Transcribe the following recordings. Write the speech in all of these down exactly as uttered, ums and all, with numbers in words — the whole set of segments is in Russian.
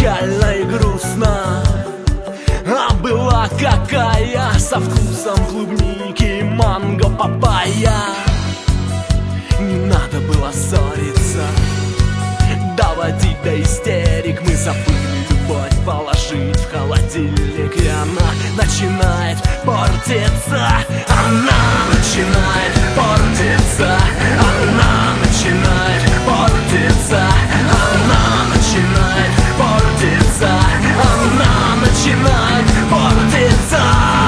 печально и грустно, а была какая, со вкусом клубники, манго, папайя. Не надо было ссориться, доводить до истерик. Мы забыли любовь положить в холодильник, и она начинает портиться. Она начинает портиться. Она начинает портиться. Она начинает портиться. Она начинает портиться.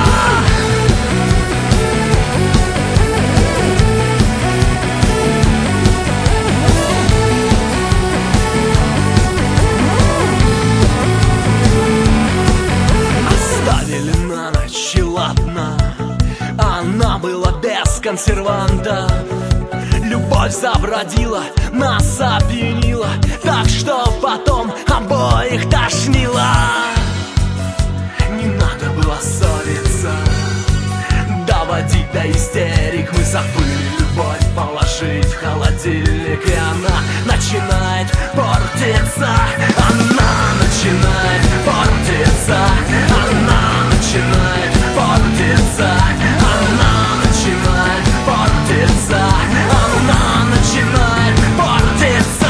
На ночь, и ладно, она была без консервантов. Любовь забродила, нас опьянила, так что потом обоих тошнило. Не надо было ссориться, доводить до истерик. Мы забыли любовь положить в холодильник, и она начинает портиться. Она начинает портиться. Она начинает портиться. Она начинает портиться. Она начинает портиться.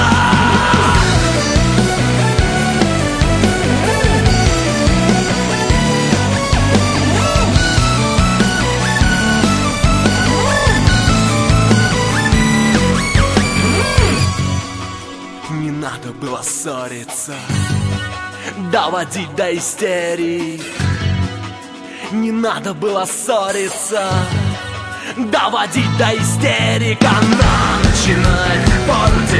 Не надо было ссориться, доводить до истерик. Не надо было ссориться, доводить до истерик. Она начинает портиться.